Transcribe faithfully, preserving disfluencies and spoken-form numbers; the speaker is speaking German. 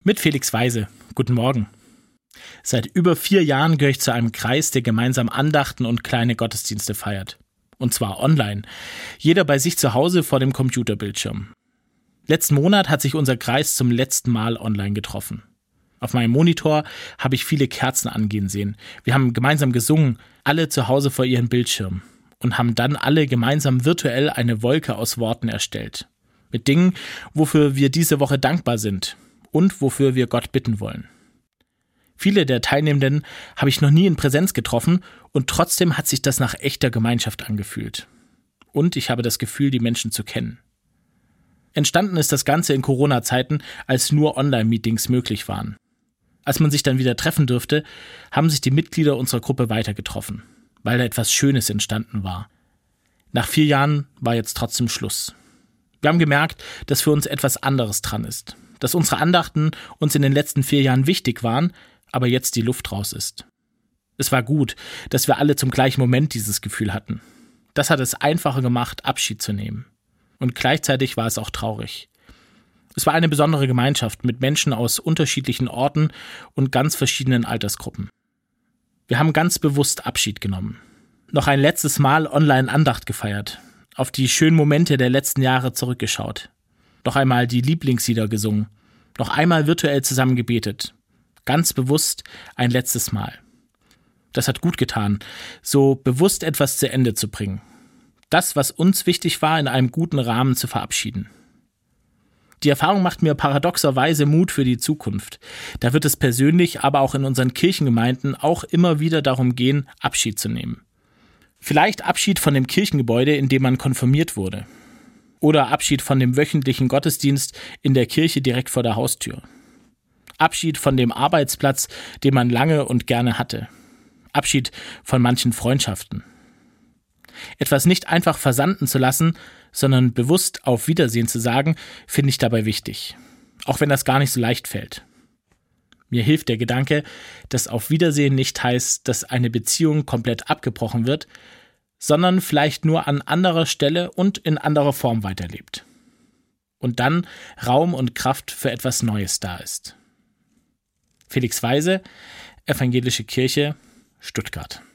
Mit Felix Weise. Guten Morgen. Seit über vier Jahren gehöre ich zu einem Kreis, der gemeinsam Andachten und kleine Gottesdienste feiert. Und zwar online. Jeder bei sich zu Hause vor dem Computerbildschirm. Letzten Monat hat sich unser Kreis zum letzten Mal online getroffen. Auf meinem Monitor habe ich viele Kerzen angehen sehen. Wir haben gemeinsam gesungen, alle zu Hause vor ihren Bildschirmen. Und haben dann alle gemeinsam virtuell eine Wolke aus Worten erstellt. Mit Dingen, wofür wir diese Woche dankbar sind. Und wofür wir Gott bitten wollen. Viele der Teilnehmenden habe ich noch nie in Präsenz getroffen und trotzdem hat sich das nach echter Gemeinschaft angefühlt. Und ich habe das Gefühl, die Menschen zu kennen. Entstanden ist das Ganze in Corona-Zeiten, als nur Online-Meetings möglich waren. Als man sich dann wieder treffen dürfte, haben sich die Mitglieder unserer Gruppe weiter getroffen, weil da etwas Schönes entstanden war. Nach vier Jahren war jetzt trotzdem Schluss. Wir haben gemerkt, dass für uns etwas anderes dran ist. Dass unsere Andachten uns in den letzten vier Jahren wichtig waren, aber jetzt die Luft raus ist. Es war gut, dass wir alle zum gleichen Moment dieses Gefühl hatten. Das hat es einfacher gemacht, Abschied zu nehmen. Und gleichzeitig war es auch traurig. Es war eine besondere Gemeinschaft mit Menschen aus unterschiedlichen Orten und ganz verschiedenen Altersgruppen. Wir haben ganz bewusst Abschied genommen. Noch ein letztes Mal Online-Andacht gefeiert, auf die schönen Momente der letzten Jahre zurückgeschaut. Noch einmal die Lieblingslieder gesungen, noch einmal virtuell zusammen gebetet. Ganz bewusst ein letztes Mal. Das hat gut getan, so bewusst etwas zu Ende zu bringen. Das, was uns wichtig war, in einem guten Rahmen zu verabschieden. Die Erfahrung macht mir paradoxerweise Mut für die Zukunft. Da wird es persönlich, aber auch in unseren Kirchengemeinden auch immer wieder darum gehen, Abschied zu nehmen. Vielleicht Abschied von dem Kirchengebäude, in dem man konfirmiert wurde. Oder Abschied von dem wöchentlichen Gottesdienst in der Kirche direkt vor der Haustür. Abschied von dem Arbeitsplatz, den man lange und gerne hatte. Abschied von manchen Freundschaften. Etwas nicht einfach versanden zu lassen, sondern bewusst auf Wiedersehen zu sagen, finde ich dabei wichtig. Auch wenn das gar nicht so leicht fällt. Mir hilft der Gedanke, dass auf Wiedersehen nicht heißt, dass eine Beziehung komplett abgebrochen wird, sondern vielleicht nur an anderer Stelle und in anderer Form weiterlebt. Und dann Raum und Kraft für etwas Neues da ist. Felix Weise, Evangelische Kirche, Stuttgart.